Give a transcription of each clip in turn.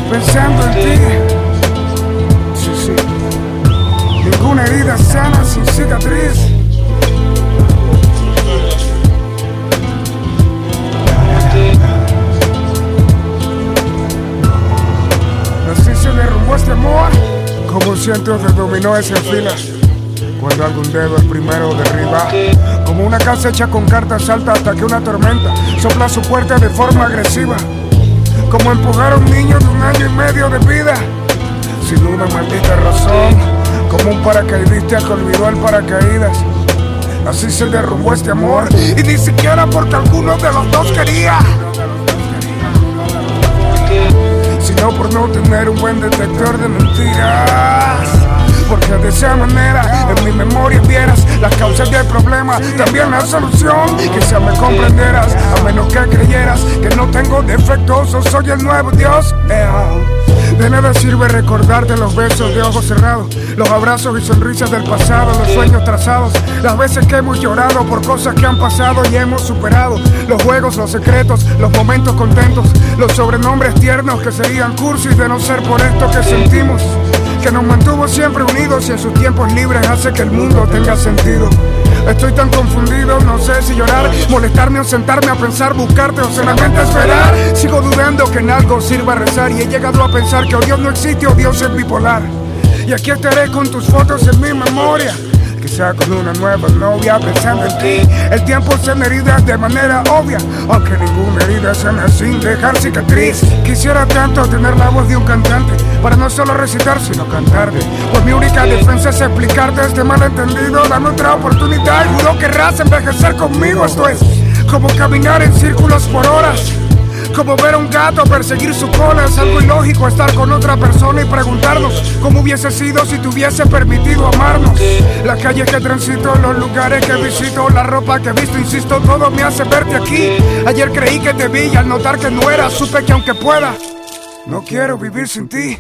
pensando en ti. Sí, sí. Ninguna herida sana sin cicatriz. Así se derrumbó este amor, como un ciento de dominó se enfila. Cuando algún dedo el primero derriba, como una casa hecha con cartas salta hasta que una tormenta sopla su puerta de forma agresiva. Como empujar a un niño de 1 año y medio de vida, sin una maldita razón, como un paracaidista que olvidó el paracaídas. Así se derrumbó este amor, y ni siquiera porque alguno de los dos quería, sino por no tener un buen detector de mentiras. Porque de esa manera en mi memoria vieras las causas del problema, también la solución. Quizá me comprendieras, a menos que creyeras que no tengo defectos o soy el nuevo Dios. De nada sirve recordarte los besos de ojos cerrados, los abrazos y sonrisas del pasado, los sueños trazados, las veces que hemos llorado por cosas que han pasado y hemos superado, los juegos, los secretos, los momentos contentos, los sobrenombres tiernos que serían cursis de no ser por esto que sentimos, que nos mantuvo siempre unidos y en sus tiempos libres hace que el mundo tenga sentido. Estoy tan confundido, no sé si llorar, molestarme o sentarme a pensar, buscarte o solamente esperar. Sigo dudando que en algo sirva rezar y he llegado a pensar que o Dios no existe o Dios es bipolar. Y aquí estaré con tus fotos en mi memoria, quizá con una nueva novia pensando en ti. El tiempo sana heridas de manera obvia, aunque ninguna herida sana sin dejar cicatriz. Quisiera tanto tener la voz de un cantante para no solo recitar sino cantarte, pues mi única defensa es explicarte este malentendido. Dame otra oportunidad y no querrás envejecer conmigo. Esto es como caminar en círculos por horas, como ver a un gato perseguir su cola. Es algo ilógico estar con otra persona y preguntarnos cómo hubiese sido si te hubiese permitido amarnos. Las calles que transito, los lugares que visito, la ropa que he visto, insisto, todo me hace verte aquí. Ayer creí que te vi y al notar que no era, supe que aunque pueda, no quiero vivir sin ti.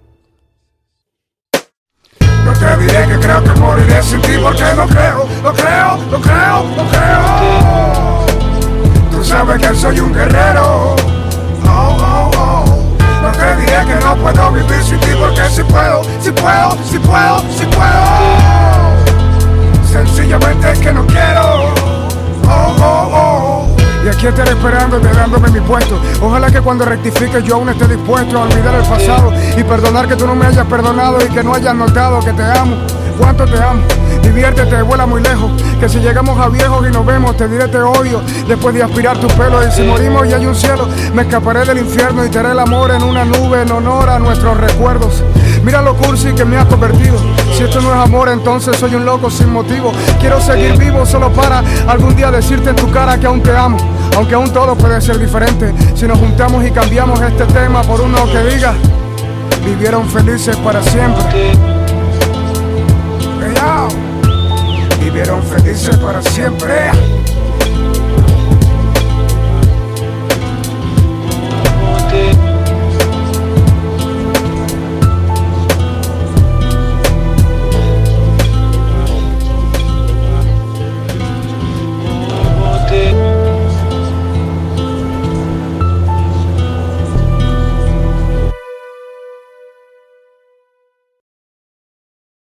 No te diré que creo que moriré sin ti, porque no creo, no creo, no creo, no creo. Tú sabes que soy un guerrero. Oh, oh, oh. No te diré que no puedo vivir sin ti, porque si puedo, si puedo, si puedo, si puedo. Sencillamente es que no quiero. Oh, oh, oh. Y aquí estaré esperándote, dándome mi puesto. Ojalá que cuando rectifique yo aún esté dispuesto a olvidar el pasado y perdonar que tú no me hayas perdonado y que no hayas notado que te amo. Cuánto te amo. Diviértete, vuela muy lejos, que si llegamos a viejos y nos vemos te diré te odio después de aspirar tu pelo. Y si morimos y hay un cielo, me escaparé del infierno y te haré el amor en una nube en honor a nuestros recuerdos. Mira lo cursi que me has convertido. Si esto no es amor, entonces soy un loco sin motivo. Quiero seguir vivo solo para algún día decirte en tu cara que aún te amo, aunque aún todo puede ser diferente si nos juntamos y cambiamos este tema por uno que diga: vivieron felices para siempre. Vivieron felices para siempre.